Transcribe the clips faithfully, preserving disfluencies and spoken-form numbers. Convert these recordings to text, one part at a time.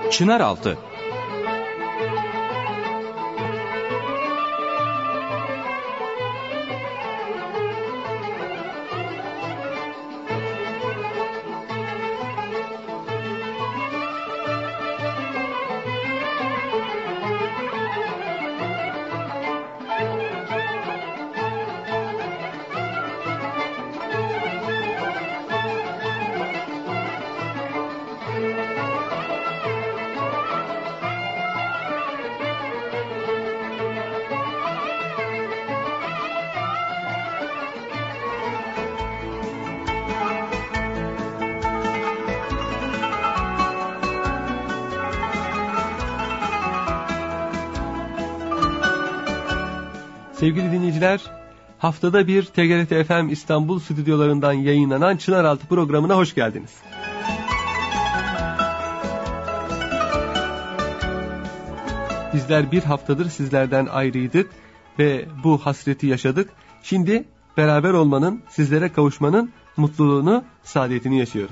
Çınaraltı. Sevgili dinleyiciler, haftada bir T G R T F M İstanbul stüdyolarından yayınlanan Çınaraltı programına hoş geldiniz. Bizler bir haftadır sizlerden ayrıydık ve bu hasreti yaşadık. Şimdi beraber olmanın, sizlere kavuşmanın mutluluğunu, saadetini yaşıyoruz.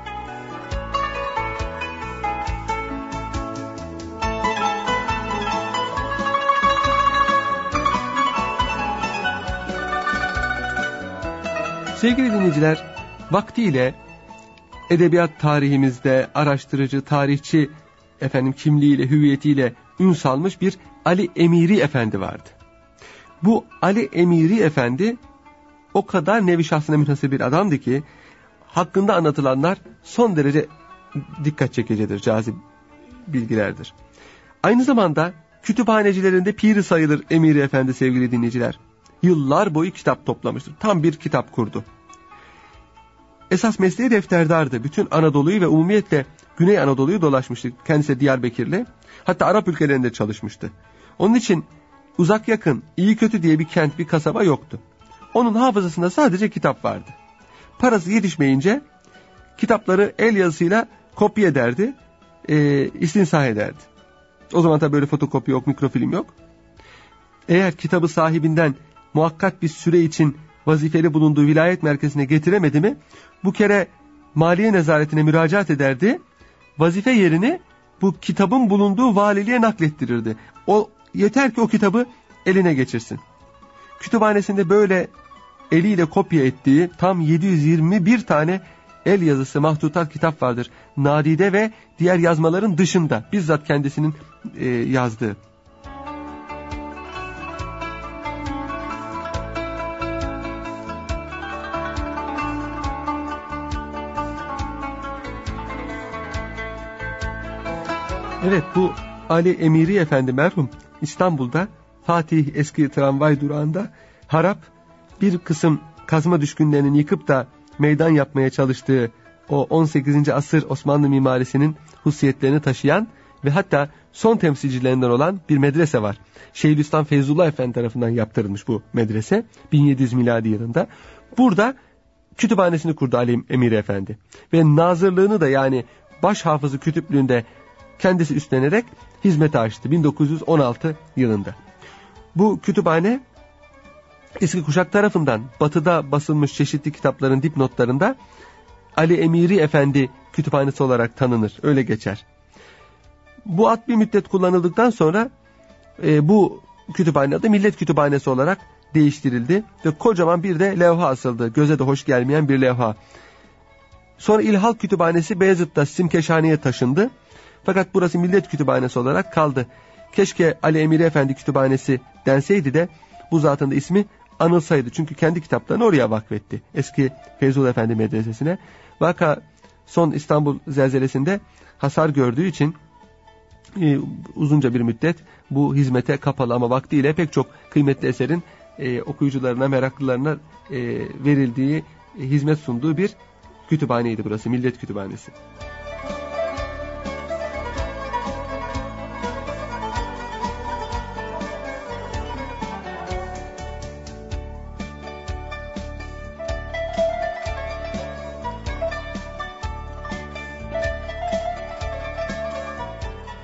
Sevgili dinleyiciler, vaktiyle edebiyat tarihimizde araştırıcı, tarihçi efendim kimliğiyle, hüviyetiyle ün salmış bir Ali Emiri Efendi vardı. Bu Ali Emiri Efendi o kadar nevi şahsına münhasır bir adamdı ki hakkında anlatılanlar son derece dikkat çekicidir, cazip bilgilerdir. Aynı zamanda kütüphanecilerinde piri sayılır Emiri Efendi sevgili dinleyiciler. Yıllar boyu kitap toplamıştır. Tam bir kitap kurdu. Esas mesleği defterdardı. Bütün Anadolu'yu ve umumiyetle Güney Anadolu'yu dolaşmıştı. Kendisi Diyarbakırlı. Hatta Arap ülkelerinde çalışmıştı. Onun için uzak yakın, iyi kötü diye bir kent, bir kasaba yoktu. Onun hafızasında sadece kitap vardı. Parası yetişmeyince kitapları el yazısıyla kopya ederdi, e, istinsah ederdi. O zaman tabii böyle fotokopi yok, mikrofilm yok. Eğer kitabı sahibinden muhakkat bir süre için vazifeli bulunduğu vilayet merkezine getiremedi mi, bu kere maliye nezaretine müracaat ederdi. Vazife yerini bu kitabın bulunduğu valiliğe naklettirirdi. O yeter ki o kitabı eline geçirsin. Kütüphanesinde böyle eliyle kopya ettiği tam yedi yüz yirmi bir tane el yazısı mahtutat kitap vardır. Nadide ve diğer yazmaların dışında bizzat kendisinin e, yazdığı. Evet, bu Ali Emiri Efendi merhum İstanbul'da Fatih eski tramvay durağında harap bir kısım kazma düşkünlerinin yıkıp da meydan yapmaya çalıştığı o on sekizinci asır Osmanlı mimarisinin hususiyetlerini taşıyan ve hatta son temsilcilerinden olan bir medrese var. Şeyhülislam Feyzullah Efendi tarafından yaptırılmış bu medrese bin yedi yüz miladi yılında. Burada kütüphanesini kurdu Ali Emiri Efendi ve nazırlığını da yani baş hafızı kütüplüğünde kendisi üstlenerek hizmete açtı bin dokuz yüz on altı yılında. Bu kütüphane eski kuşak tarafından batıda basılmış çeşitli kitapların dipnotlarında Ali Emiri Efendi kütüphanesi olarak tanınır, öyle geçer. Bu ad bir müddet kullanıldıktan sonra e, bu kütüphane adı Millet Kütüphanesi olarak değiştirildi ve kocaman bir de levha asıldı, göze de hoş gelmeyen bir levha. Sonra İl Halk Kütüphanesi Beyazıt'ta Simkeşhane'ye taşındı. Fakat burası Millet Kütüphanesi olarak kaldı. Keşke Ali Emiri Efendi Kütüphanesi denseydi de bu zatın da ismi anılsaydı. Çünkü kendi kitaplarını oraya vakfetti. Eski Feyzullah Efendi Medresesi'ne. Vaka son İstanbul zelzelesinde hasar gördüğü için e, uzunca bir müddet bu hizmete kapalı ama vaktiyle pek çok kıymetli eserin e, okuyucularına, meraklılarına e, verildiği, e, hizmet sunduğu bir kütüphaneydi burası. Millet Kütüphanesi.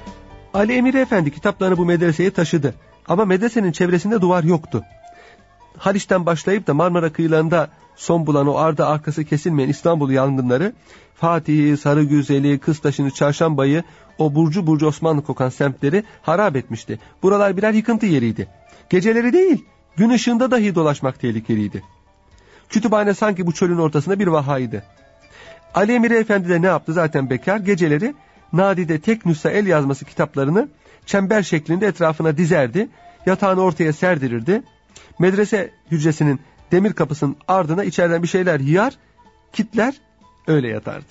Ali Emiri Efendi kitaplarını bu medreseye taşıdı. Ama medresenin çevresinde duvar yoktu. Haliç'ten başlayıp da Marmara kıyılarında son bulan o ardı arkası kesilmeyen İstanbul yangınları Fatih'i, Sarıgüzel'i, Kıztaş'ını, Çarşambayı, o burcu burcu Osmanlı kokan semtleri harap etmişti. Buralar birer yıkıntı yeriydi. Geceleri değil, gün ışığında dahi dolaşmak tehlikeliydi. Kütüphane sanki bu çölün ortasında bir vahaydı. Ali Emiri Efendi de ne yaptı? Zaten bekar. Geceleri nadide tek nüsha el yazması kitaplarını çember şeklinde etrafına dizerdi. Yatağını ortaya serdirirdi. Medrese hücresinin demir kapısının ardına içeriden bir şeyler yiyar, kitler, öyle yatardı.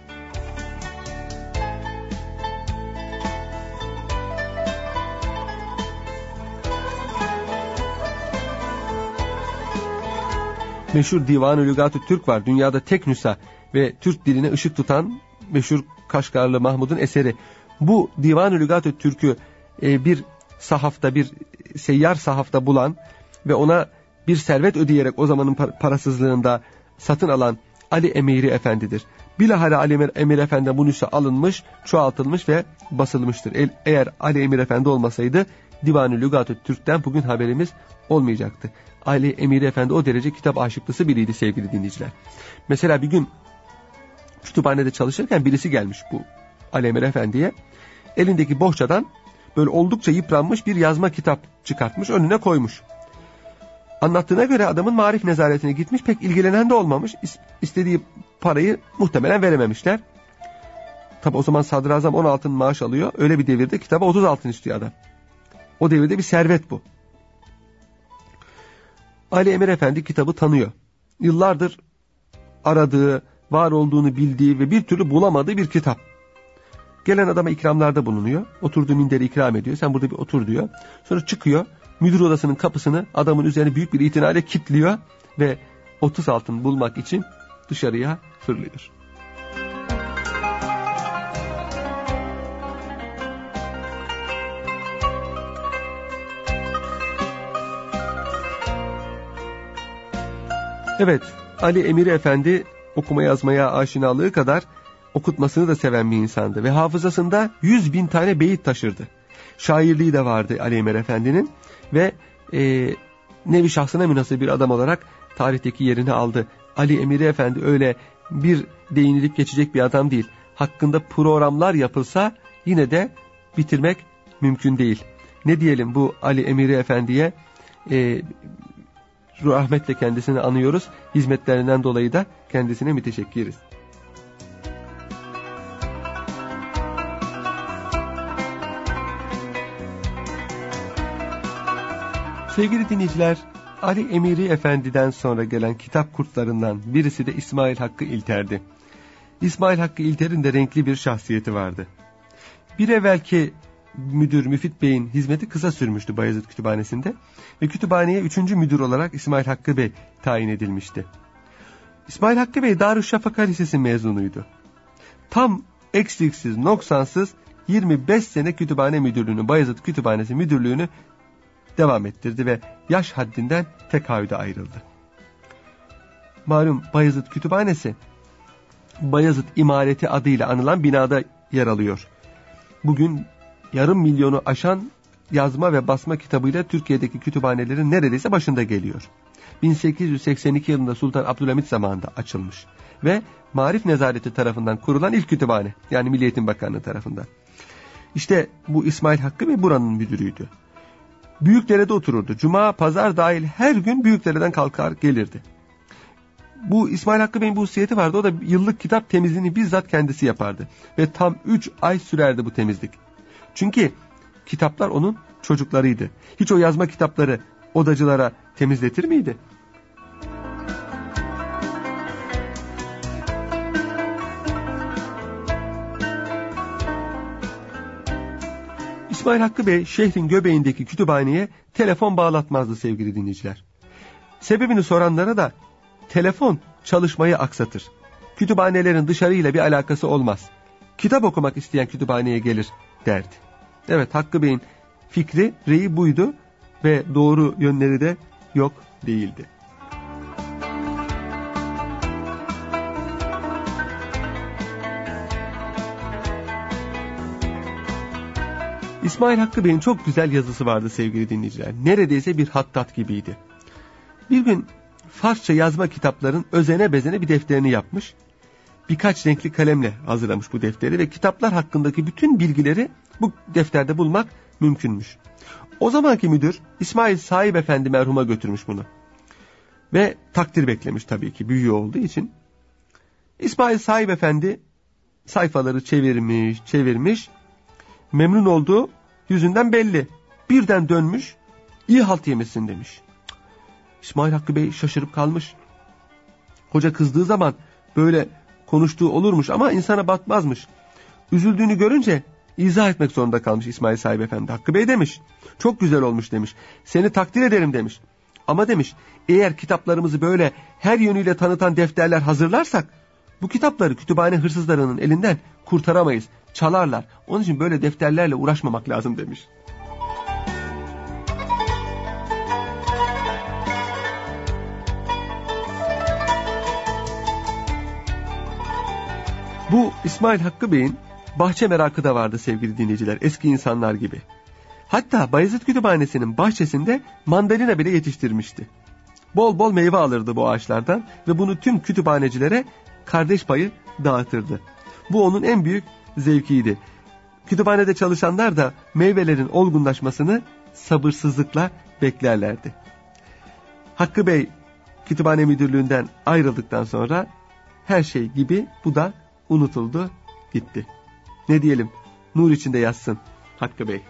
Meşhur Divan-ı Lügat-ı Türk var. Dünyada tek nüsha ve Türk diline ışık tutan meşhur Kaşgarlı Mahmud'un eseri. Bu Divan-ı Lügat-ı Türk'ü e, bir sahafta, bir seyyar sahafta bulan ve ona bir servet ödeyerek o zamanın parasızlığında satın alan Ali Emiri Efendi'dir. Bilahare Ali Emir Efendi bu nüsha alınmış, çoğaltılmış ve basılmıştır. Eğer Ali Emir Efendi olmasaydı Divan-ı Lügat-ı Türk'ten bugün haberimiz olmayacaktı. Ali Emiri Efendi o derece kitap aşıklısı biriydi sevgili dinleyiciler. Mesela bir gün kütüphanede çalışırken birisi gelmiş bu Ali Emir Efendi'ye. Elindeki bohçadan böyle oldukça yıpranmış bir yazma kitap çıkartmış, önüne koymuş. Anlattığına göre adamın marif nezaretine gitmiş, pek ilgilenen de olmamış. İstediği parayı muhtemelen verememişler. Tabi o zaman sadrazam on altın maaş alıyor. Öyle bir devirde kitaba otuz altın istiyor adam. O devirde bir servet bu. Ali Emir Efendi kitabı tanıyor. Yıllardır aradığı, var olduğunu bildiği ve bir türlü bulamadığı bir kitap. Gelen adama ikramlarda bulunuyor. Oturduğu minderi ikram ediyor. Sen burada bir otur diyor. Sonra çıkıyor. Müdür odasının kapısını adamın üzerine büyük bir itinayla kilitliyor ve otuz altın bulmak için dışarıya fırlıyor. Evet, Ali Emiri Efendi okuma yazmaya aşinalığı kadar okutmasını da seven bir insandı ve hafızasında yüz bin tane beyit taşırdı. Şairliği de vardı Ali Emir Efendi'nin ve e, nevi şahsına münhasır bir adam olarak tarihteki yerini aldı. Ali Emiri Efendi öyle bir değinilip geçecek bir adam değil. Hakkında programlar yapılsa yine de bitirmek mümkün değil. Ne diyelim bu Ali Emiri Efendi'ye? E, rahmetle kendisini anıyoruz. Hizmetlerinden dolayı da kendisine müteşekkiriz. Sevgili dinleyiciler, Ali Emiri Efendi'den sonra gelen kitap kurtlarından birisi de İsmail Hakkı İlter'di. İsmail Hakkı İlter'in de renkli bir şahsiyeti vardı. Bir evvelki müdür Müfit Bey'in hizmeti kısa sürmüştü Bayezid Kütüphanesi'nde ve kütüphaneye üçüncü müdür olarak İsmail Hakkı Bey tayin edilmişti. İsmail Hakkı Bey Darüşşafaka Lisesi mezunuydu. Tam eksiksiz, noksansız yirmi beş sene kütüphane müdürlüğünü, Bayezid Kütüphanesi müdürlüğünü devam ettirdi ve yaş haddinden tekaüde ayrıldı. Malum Bayezid Kütüphanesi Bayezid İmareti adıyla anılan binada yer alıyor. Bugün yarım milyonu aşan yazma ve basma kitabıyla Türkiye'deki kütüphanelerin neredeyse başında geliyor. bin sekiz yüz seksen iki yılında Sultan Abdülhamit zamanında açılmış ve Marif Nezareti tarafından kurulan ilk kütüphane, yani Milli Eğitim Bakanlığı tarafından. İşte bu İsmail Hakkı Bey buranın müdürüydü. Büyükdere'de otururdu. Cuma, pazar dahil her gün Büyükdere'den kalkar gelirdi. Bu İsmail Hakkı Bey'in bu hususiyeti vardı. O da yıllık kitap temizliğini bizzat kendisi yapardı. Ve tam üç ay sürerdi bu temizlik. Çünkü kitaplar onun çocuklarıydı. Hiç o yazma kitapları odacılara temizletir miydi? İsmail Hakkı Bey şehrin göbeğindeki kütüphaneye telefon bağlatmazdı sevgili dinleyiciler. Sebebini soranlara da telefon çalışmayı aksatır. Kütüphanelerin dışarıyla bir alakası olmaz. Kitap okumak isteyen kütüphaneye gelir derdi. Evet, Hakkı Bey'in fikri, reyi buydu ve doğru yönleri de yok değildi. İsmail Hakkı Bey'in çok güzel yazısı vardı sevgili dinleyiciler. Neredeyse bir hattat gibiydi. Bir gün Farsça yazma kitapların özene bezene bir defterini yapmış. Birkaç renkli kalemle hazırlamış bu defteri ve kitaplar hakkındaki bütün bilgileri bu defterde bulmak mümkünmüş. O zamanki müdür İsmail Sahip Efendi merhuma götürmüş bunu. Ve takdir beklemiş tabii ki büyüğü olduğu için. İsmail Sahip Efendi sayfaları çevirmiş, çevirmiş. Memnun olduğu yüzünden belli. Birden dönmüş, iyi halt yemişsin demiş. İsmail Hakkı Bey şaşırıp kalmış. Hoca kızdığı zaman böyle konuştuğu olurmuş ama insana bakmazmış. Üzüldüğünü görünce izah etmek zorunda kalmış İsmail Sahip Efendi. Hakkı Bey demiş, çok güzel olmuş demiş. Seni takdir ederim demiş. Ama demiş, eğer kitaplarımızı böyle her yönüyle tanıtan defterler hazırlarsak, bu kitapları kütüphane hırsızlarının elinden kurtaramayız. Çalarlar. Onun için böyle defterlerle uğraşmamak lazım demiş. Bu İsmail Hakkı Bey'in bahçe merakı da vardı sevgili dinleyiciler, eski insanlar gibi. Hatta Bayezid Kütüphanesi'nin bahçesinde mandalina bile yetiştirmişti. Bol bol meyve alırdı bu ağaçlardan ve bunu tüm kütüphanecilere kardeş payı dağıtırdı. Bu onun en büyük zevkiydi. Kütüphanede çalışanlar da meyvelerin olgunlaşmasını sabırsızlıkla beklerlerdi. Hakkı Bey kütüphane müdürlüğünden ayrıldıktan sonra her şey gibi bu da unutuldu, gitti. Ne diyelim, nur içinde yatsın Hakkı Bey.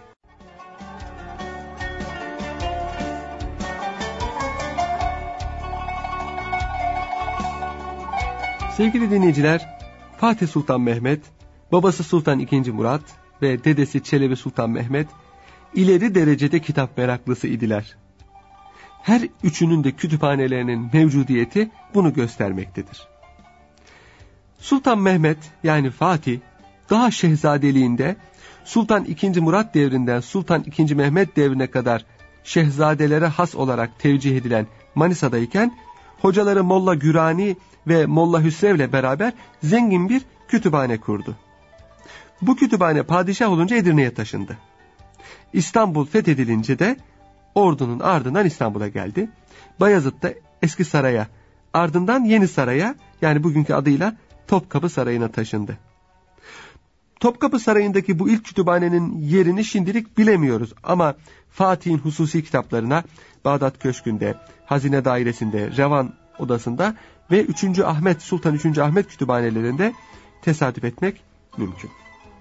Sevgili dinleyiciler, Fatih Sultan Mehmet, babası Sultan ikinci. Murat ve dedesi Çelebi Sultan Mehmet ileri derecede kitap meraklısı idiler. Her üçünün de kütüphanelerinin mevcudiyeti bunu göstermektedir. Sultan Mehmet yani Fatih daha şehzadeliğinde Sultan ikinci. Murat devrinden Sultan ikinci. Mehmet devrine kadar şehzadelere has olarak tevcih edilen Manisa'dayken hocaları Molla Gürani ve Molla Hüsrev'le beraber zengin bir kütüphane kurdu. Bu kütüphane padişah olunca Edirne'ye taşındı. İstanbul fethedilince de ordunun ardından İstanbul'a geldi. Bayezid'de eski saraya, ardından yeni saraya, yani bugünkü adıyla Topkapı Sarayı'na taşındı. Topkapı Sarayı'ndaki bu ilk kütüphanenin yerini şimdilik bilemiyoruz ama Fatih'in hususi kitaplarına Bağdat Köşkü'nde, Hazine Dairesi'nde, Revan Odası'nda ve üçüncü. Ahmet, Sultan üçüncü. Ahmet kütüphanelerinde tesadüf etmek mümkün.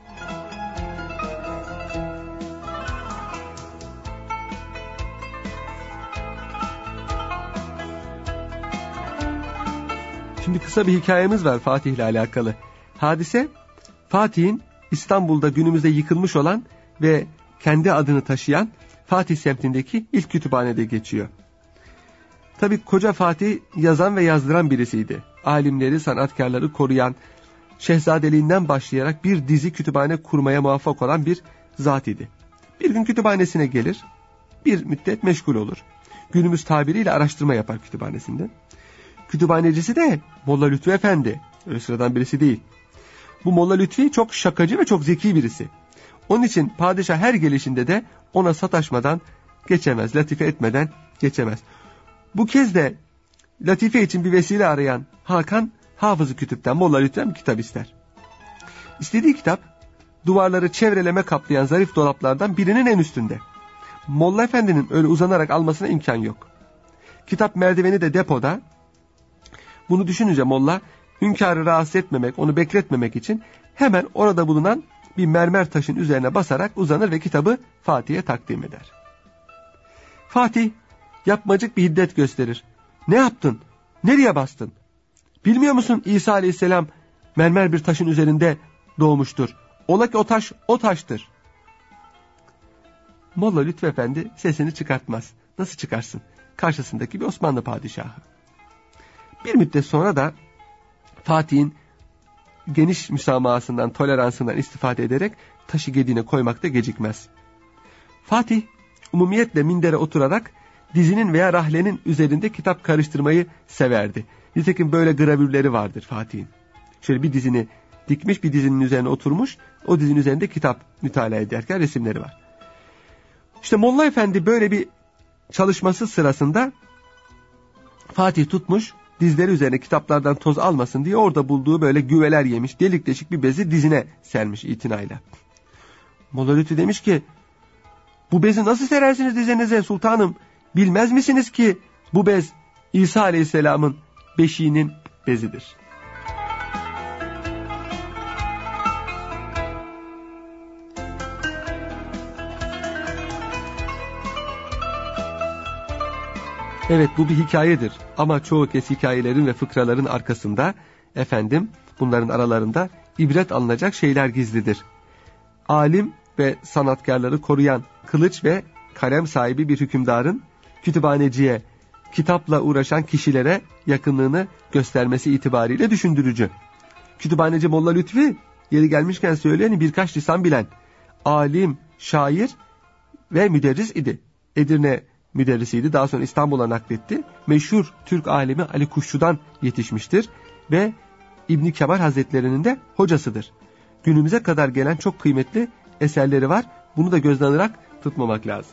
Şimdi kısa bir hikayemiz var Fatih ile alakalı. Hadise, Fatih'in İstanbul'da günümüzde yıkılmış olan ve kendi adını taşıyan Fatih semtindeki ilk kütüphanede geçiyor. Tabii koca Fatih yazan ve yazdıran birisiydi. Alimleri, sanatkarları koruyan, şehzadeliğinden başlayarak bir dizi kütüphane kurmaya muvaffak olan bir zat idi. Bir gün kütüphanesine gelir, bir müddet meşgul olur. Günümüz tabiriyle araştırma yapar kütüphanesinde. Kütüphanecisi de Molla Lütfü Efendi. Öyle sıradan birisi değil. Bu Molla Lütfi çok şakacı ve çok zeki birisi. Onun için padişah her gelişinde de ona sataşmadan geçemez, latife etmeden geçemez. Bu kez de latife için bir vesile arayan Hakan, Hafız-ı Kütüp'ten Molla Lütfü'den bir kitap ister. İstediği kitap, duvarları çevreleme kaplayan zarif dolaplardan birinin en üstünde. Molla Efendi'nin öyle uzanarak almasına imkan yok. Kitap merdiveni de depoda. Bunu düşününce Molla, hünkârı rahatsız etmemek, onu bekletmemek için hemen orada bulunan bir mermer taşın üzerine basarak uzanır ve kitabı Fatih'e takdim eder. Fatih yapmacık bir hiddet gösterir. Ne yaptın? Nereye bastın? Bilmiyor musun İsa Aleyhisselam mermer bir taşın üzerinde doğmuştur. Ola ki o taş o taştır. Molla Lütfü Efendi sesini çıkartmaz. Nasıl çıkarsın? Karşısındaki bir Osmanlı padişahı. Bir müddet sonra da Fatih'in geniş müsamahasından, toleransından istifade ederek taşı gediğine koymakta gecikmez. Fatih umumiyetle mindere oturarak dizinin veya rahlenin üzerinde kitap karıştırmayı severdi. Nitekim böyle gravürleri vardır Fatih'in. Şöyle bir dizini dikmiş, bir dizinin üzerine oturmuş, o dizinin üzerinde kitap mütalaa ederken resimleri var. İşte Molla Efendi böyle bir çalışması sırasında Fatih tutmuş, dizleri üzerine kitaplardan toz almasın diye orada bulduğu böyle güveler yemiş, delik deşik bir bezi dizine sermiş itinayla. Molla Lütfü demiş ki, bu bezi nasıl serersiniz dizinize sultanım? Bilmez misiniz ki bu bez İsa Aleyhisselam'ın beşiğinin bezidir. Evet, bu bir hikayedir ama çoğu kez hikayelerin ve fıkraların arkasında efendim bunların aralarında ibret alınacak şeyler gizlidir. Alim ve sanatkarları koruyan kılıç ve kalem sahibi bir hükümdarın kütüphaneciye, kitapla uğraşan kişilere yakınlığını göstermesi itibariyle düşündürücü. Kütüphaneci Molla Lütfi, yeri gelmişken söyleyeni birkaç lisan bilen, alim, şair ve müderris idi. Edirne müderrisiydi. Daha sonra İstanbul'a nakletti. Meşhur Türk alimi Ali Kuşçu'dan yetişmiştir ve İbn Kemal Hazretleri'nin de hocasıdır. Günümüze kadar gelen çok kıymetli eserleri var. Bunu da gözden alarak tutmamak lazım.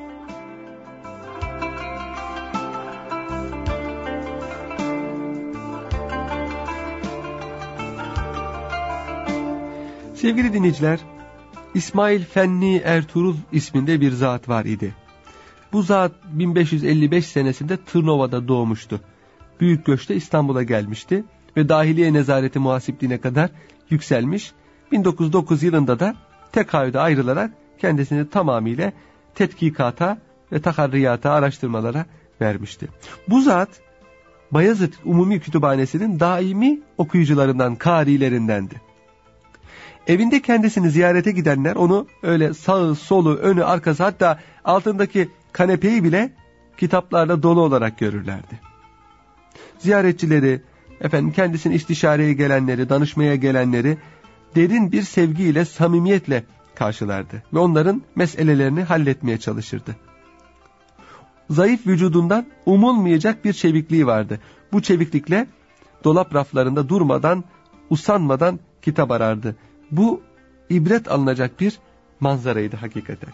Sevgili dinleyiciler, İsmail Fenni Ertuğrul isminde bir zat var idi. Bu zat bin beş yüz elli beş senesinde Tırnova'da doğmuştu. Büyük göçte İstanbul'a gelmişti ve dahiliye nezareti muhasipliğine kadar yükselmiş. bin dokuz yüz dokuz yılında da tekaüde ayrılarak kendisini tamamıyla tetkikata ve taharriyata, araştırmalara vermişti. Bu zat Bayezid Umumi Kütüphanesi'nin daimi okuyucularından, karilerindendi. Evinde kendisini ziyarete gidenler onu öyle sağı, solu, önü, arkası, hatta altındaki kanepeyi bile kitaplarla dolu olarak görürlerdi. Ziyaretçileri, efendim kendisini istişareye gelenleri, danışmaya gelenleri derin bir sevgiyle, samimiyetle karşılardı ve onların meselelerini halletmeye çalışırdı. Zayıf vücudundan umulmayacak bir çevikliği vardı. Bu çeviklikle dolap raflarında durmadan, usanmadan kitap arardı. Bu ibret alınacak bir manzaraydı hakikaten.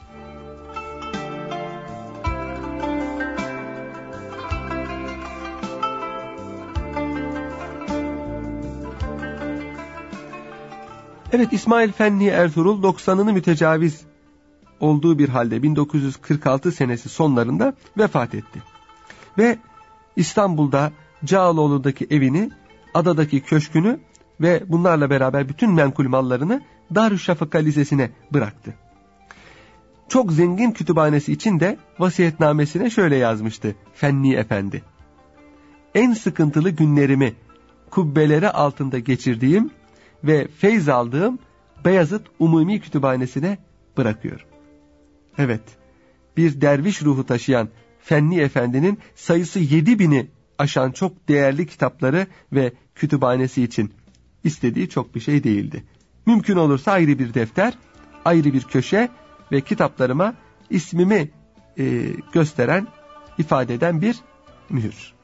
Evet, İsmail Fenni Ertuğrul doksanını mütecaviz olduğu bir halde bin dokuz yüz kırk altı senesi sonlarında vefat etti. Ve İstanbul'da Cağaloğlu'daki evini, adadaki köşkünü ve bunlarla beraber bütün menkul mallarını Darüşşafaka Lisesi'ne bıraktı. Çok zengin kütüphanesi için de vasiyetnamesine şöyle yazmıştı Fenni Efendi: en sıkıntılı günlerimi kubbeleri altında geçirdiğim ve feyz aldığım Beyazıt Umumi Kütüphanesi'ne bırakıyorum. Evet, bir derviş ruhu taşıyan Fenni Efendi'nin sayısı yedi bini aşan çok değerli kitapları ve kütüphanesi için istediği çok bir şey değildi. Mümkün olursa ayrı bir defter, ayrı bir köşe ve kitaplarıma ismimi e, gösteren, ifade eden bir mühür.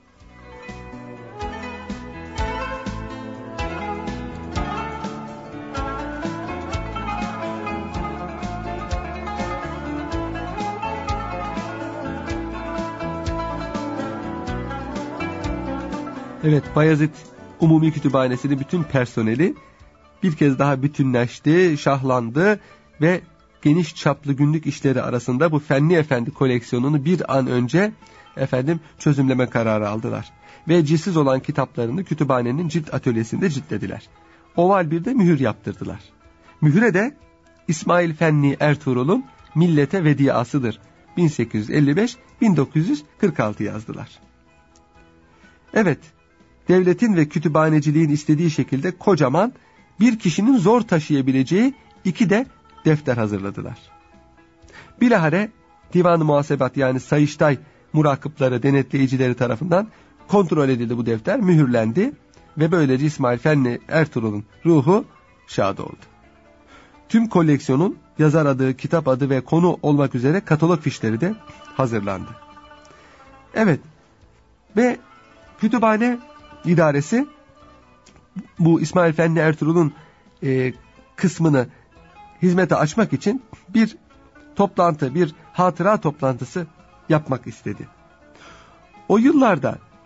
Evet, Bayezid Umumi Kütüphanesi'nin bütün personeli bir kez daha bütünleşti, şahlandı ve geniş çaplı günlük işleri arasında bu Fenni Efendi koleksiyonunu bir an önce efendim çözümleme kararı aldılar. Ve cilsiz olan kitaplarını kütüphanenin cilt atölyesinde ciltlediler. Oval bir de mühür yaptırdılar. Mühüre de İsmail Fenni Ertuğrul'un Millete Vediasıdır bin sekiz yüz elli beş bin dokuz yüz kırk altı yazdılar. Evet, devletin ve kütüphaneciliğin istediği şekilde kocaman, bir kişinin zor taşıyabileceği iki de defter hazırladılar. Bilahare Divan-ı Muhasebat yani Sayıştay murakıpları, denetleyicileri tarafından kontrol edildi bu defter, mühürlendi ve böylece İsmail Fenni Ertuğrul'un ruhu şad oldu. Tüm koleksiyonun yazar adı, kitap adı ve konu olmak üzere katalog fişleri de hazırlandı. Evet, ve kütüphane idaresi bu İsmail Fenni Ertuğrul'un e, kısmını hizmete açmak için bir toplantı, bir hatıra toplantısı yapmak istedi. O yıllarda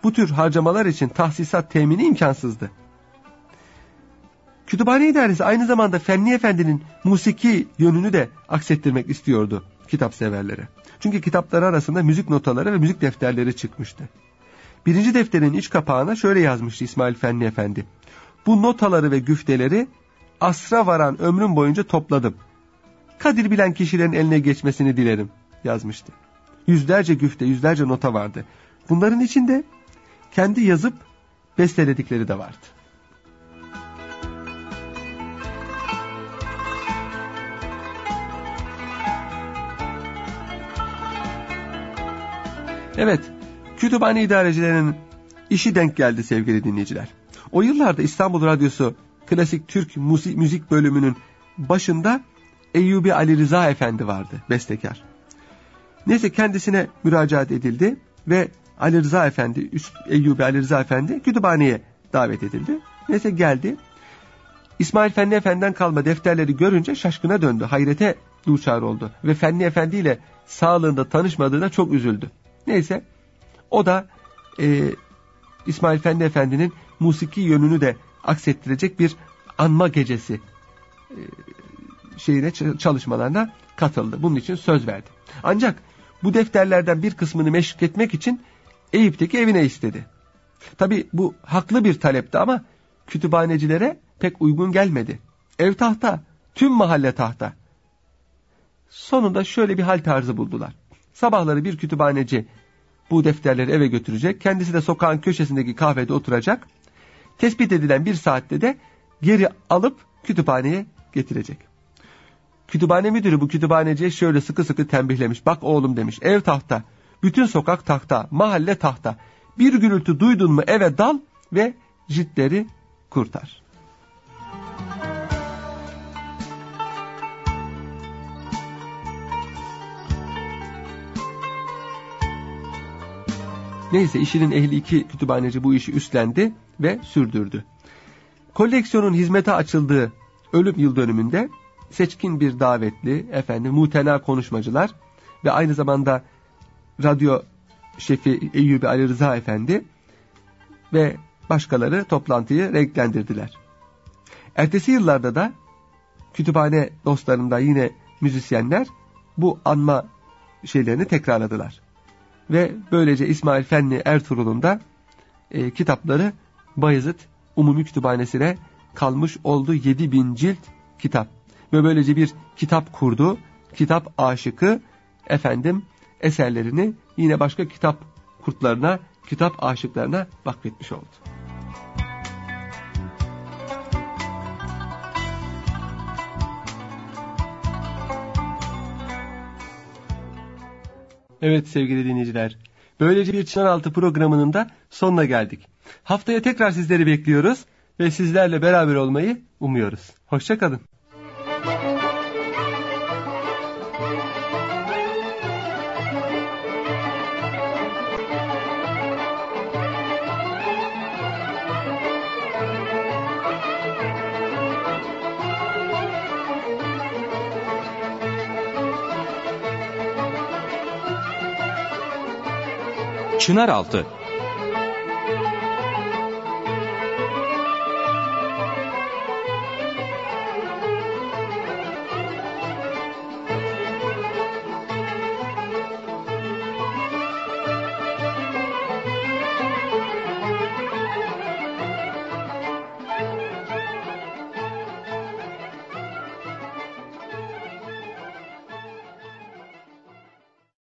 bu tür harcamalar için tahsisat temini imkansızdı. Kütüphane idaresi aynı zamanda Fenni Efendi'nin musiki yönünü de aksettirmek istiyordu kitapseverlere. Çünkü kitapları arasında müzik notaları ve müzik defterleri çıkmıştı. Birinci defterin iç kapağına şöyle yazmıştı İsmail Fenni Efendi: "Bu notaları ve güfteleri asra varan ömrüm boyunca topladım. Kadir bilen kişilerin eline geçmesini dilerim," yazmıştı. Yüzlerce güfte, yüzlerce nota vardı. Bunların içinde kendi yazıp besteledikleri de vardı. Evet, kütüphane idarecilerinin işi denk geldi sevgili dinleyiciler. O yıllarda İstanbul Radyosu klasik Türk müzik, müzik bölümünün başında Eyyubi Ali Rıza Efendi vardı, bestekar. Neyse kendisine müracaat edildi ve Ali Rıza Efendi, Eyyubi Ali Rıza Efendi kütüphaneye davet edildi. Neyse geldi. İsmail Fenni Efendi'den kalma defterleri görünce şaşkına döndü, hayrete duçar oldu ve Fenni Efendi ile sağlığında tanışmadığına çok üzüldü. Neyse o da e, İsmail Fenni Efendi'nin musiki yönünü de aksettirecek bir anma gecesi e, şeyine çalışmalarına katıldı. Bunun için söz verdi. Ancak bu defterlerden bir kısmını meşk etmek için Eyüp'teki evine istedi. Tabi bu haklı bir talepti ama kütüphanecilere pek uygun gelmedi. Ev tahta, tüm mahalle tahta. Sonunda şöyle bir hal tarzı buldular. Sabahları bir kütüphaneci bu defterleri eve götürecek. Kendisi de sokağın köşesindeki kahvede oturacak. Tespit edilen bir saatte de geri alıp kütüphaneye getirecek. Kütüphane müdürü bu kütüphaneciye şöyle sıkı sıkı tembihlemiş. Bak oğlum demiş, ev tahta, bütün sokak tahta, mahalle tahta. Bir gürültü duydun mu eve dal ve ciltleri kurtar. Neyse işinin ehli iki kütüphaneci bu işi üstlendi ve sürdürdü. Koleksiyonun hizmete açıldığı ölüm yıl dönümünde seçkin bir davetli, efendim mutena konuşmacılar ve aynı zamanda radyo şefi Eyyubi Ali Rıza Efendi ve başkaları toplantıyı renklendirdiler. Ertesi yıllarda da kütüphane dostlarında yine müzisyenler bu anma şeylerini tekrarladılar. Ve böylece İsmail Fenni Ertuğrul'un da e, kitapları Bayezid Umumi Kütüphanesi'ne kalmış oldu. yedi bin cilt kitap. Ve böylece bir kitap kurdu. Kitap aşıkı efendim eserlerini yine başka kitap kurtlarına, kitap aşıklarına vakfetmiş oldu. Evet sevgili dinleyiciler, böylece bir Çınaraltı programının da sonuna geldik. Haftaya tekrar sizleri bekliyoruz ve sizlerle beraber olmayı umuyoruz. Hoşça kalın. Çınaraltı